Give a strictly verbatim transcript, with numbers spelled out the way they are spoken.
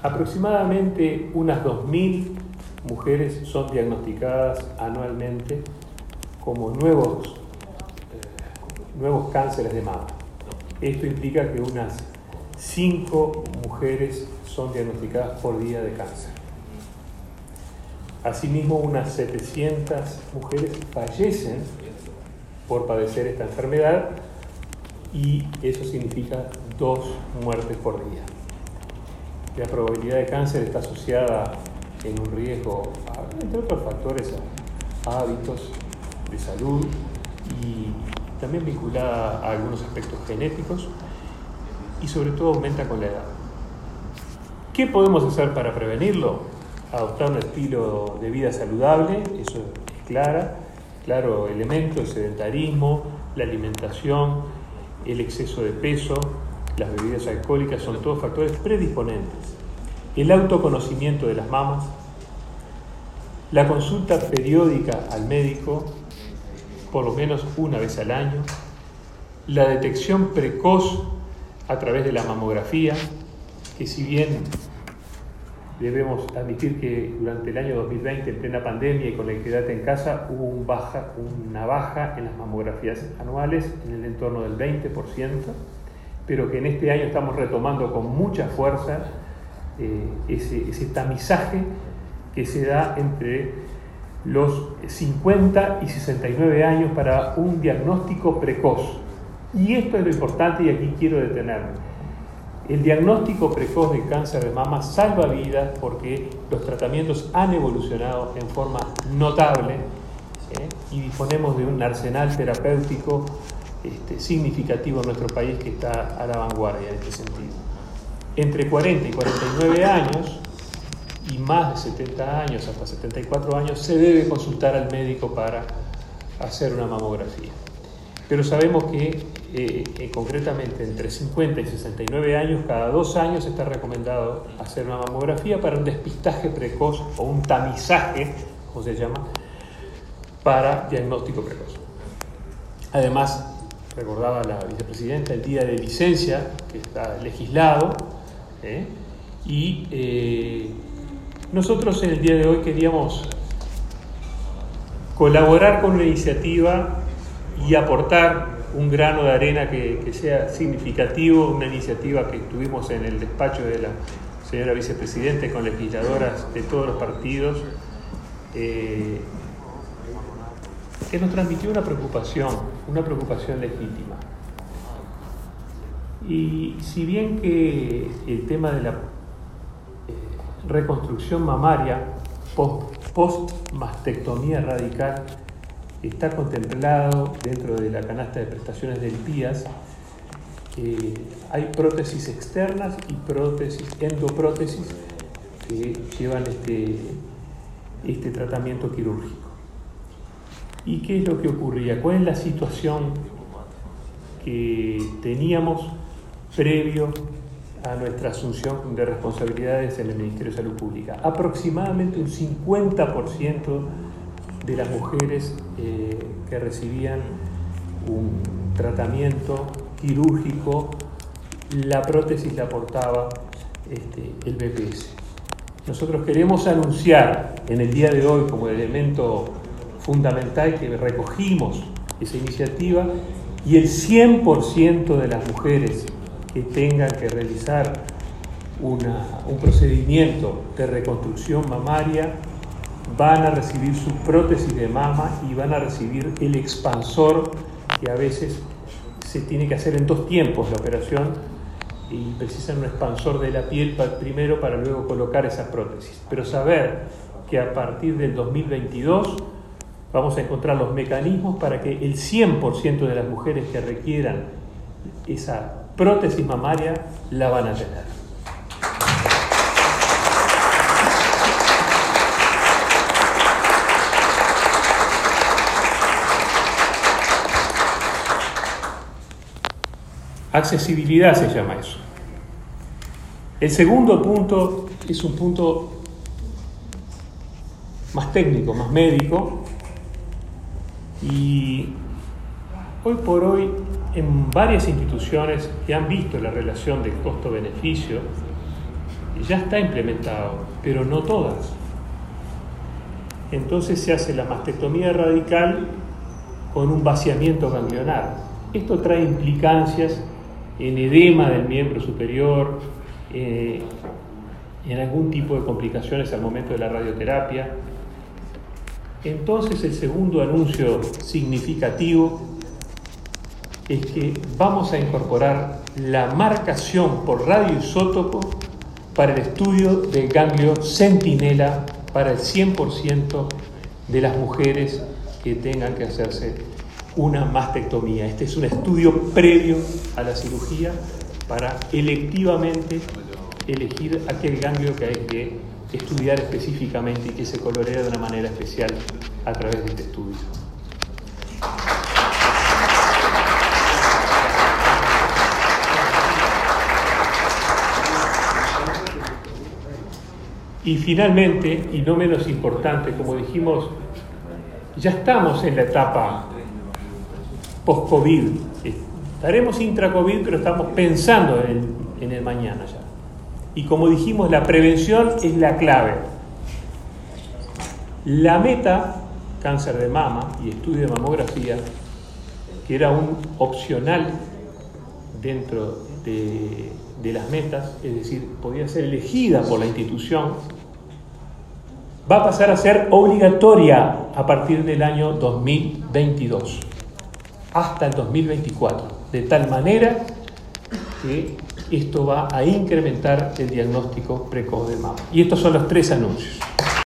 Aproximadamente unas dos mil mujeres son diagnosticadas anualmente como nuevos, eh, nuevos cánceres de mama. Esto implica que unas cinco mujeres son diagnosticadas por día de cáncer. Asimismo, unas setecientas mujeres fallecen por padecer esta enfermedad y eso significa dos muertes por día. La probabilidad de cáncer está asociada en un riesgo, a, entre otros factores, a hábitos de salud y también vinculada a algunos aspectos genéticos y sobre todo aumenta con la edad. ¿Qué podemos hacer para prevenirlo? Adoptar un estilo de vida saludable, eso es clara, claro elemento, el sedentarismo, la alimentación, el exceso de peso, las bebidas alcohólicas son todos factores predisponentes. El autoconocimiento de las mamas, la consulta periódica al médico, por lo menos una vez al año, la detección precoz a través de la mamografía, que si bien debemos admitir que durante el año dos mil veinte, en plena pandemia y con la quédate en casa, hubo un baja, una baja en las mamografías anuales en el entorno del veinte por ciento, pero que en este año estamos retomando con mucha fuerza eh, ese, ese tamizaje que se da entre los cincuenta y sesenta y nueve años para un diagnóstico precoz. Y esto es lo importante y aquí quiero detenerme. El diagnóstico precoz de cáncer de mama salva vidas porque los tratamientos han evolucionado en forma notable ¿eh? y disponemos de un arsenal terapéutico este, significativo en nuestro país que está a la vanguardia en este sentido. Entre cuarenta y cuarenta y nueve años y más de setenta años, hasta setenta y cuatro años, se debe consultar al médico para hacer una mamografía. Pero sabemos que eh, eh, concretamente entre cincuenta y sesenta y nueve años, cada dos años está recomendado hacer una mamografía para un despistaje precoz o un tamizaje, como se llama, para diagnóstico precoz. Además, recordaba la vicepresidenta el día de licencia, que está legislado, ¿eh? y eh, nosotros en el día de hoy queríamos colaborar con una iniciativa y aportar un grano de arena que, que sea significativo, una iniciativa que tuvimos en el despacho de la señora vicepresidenta con legisladoras de todos los partidos, eh, que nos transmitió una preocupación, una preocupación legítima. Y si bien que el tema de la eh, reconstrucción mamaria post-mastectomía radical está contemplado dentro de la canasta de prestaciones del P I A S, eh, hay prótesis externas y prótesis, endoprótesis que llevan este, este tratamiento quirúrgico. ¿Y qué es lo que ocurría? ¿Cuál es la situación que teníamos previo a nuestra asunción de responsabilidades en el Ministerio de Salud Pública? Aproximadamente un cincuenta por ciento de las mujeres eh, que recibían un tratamiento quirúrgico, la prótesis la aportaba este, el B P S. Nosotros queremos anunciar en el día de hoy como elemento fundamental que recogimos esa iniciativa y el cien por ciento de las mujeres que tengan que realizar una, un procedimiento de reconstrucción mamaria van a recibir su prótesis de mama y van a recibir el expansor, que a veces se tiene que hacer en dos tiempos la operación y precisan un expansor de la piel primero para luego colocar esa prótesis. Pero saber que a partir del dos mil veintidós vamos a encontrar los mecanismos para que el cien por ciento de las mujeres que requieran esa prótesis mamaria la van a tener. Accesibilidad se llama eso. El segundo punto es un punto más técnico, más médico, y hoy por hoy en varias instituciones que han visto la relación de costo-beneficio ya está implementado, pero no todas. Entonces se hace la mastectomía radical con un vaciamiento ganglionar. Esto trae implicancias en edema del miembro superior, eh, en algún tipo de complicaciones al momento de la radioterapia. Entonces el segundo anuncio significativo es que vamos a incorporar la marcación por radioisótopo para el estudio del ganglio centinela para el cien por ciento de las mujeres que tengan que hacerse una mastectomía. Este es un estudio previo a la cirugía para electivamente elegir aquel ganglio que hay que estudiar específicamente y que se colorea de una manera especial a través de este estudio. Y finalmente, y no menos importante, como dijimos, ya estamos en la etapa post-COVID. Estaremos intra-COVID, pero estamos pensando en el, en el mañana ya. Y como dijimos, la prevención es la clave. La meta, cáncer de mama y estudio de mamografía, que era un opcional dentro de, de las metas, es decir, podía ser elegida por la institución, va a pasar a ser obligatoria a partir del año dos mil veintidós hasta el dos mil veinticuatro, de tal manera que esto va a incrementar el diagnóstico precoz de mama. Y estos son los tres anuncios.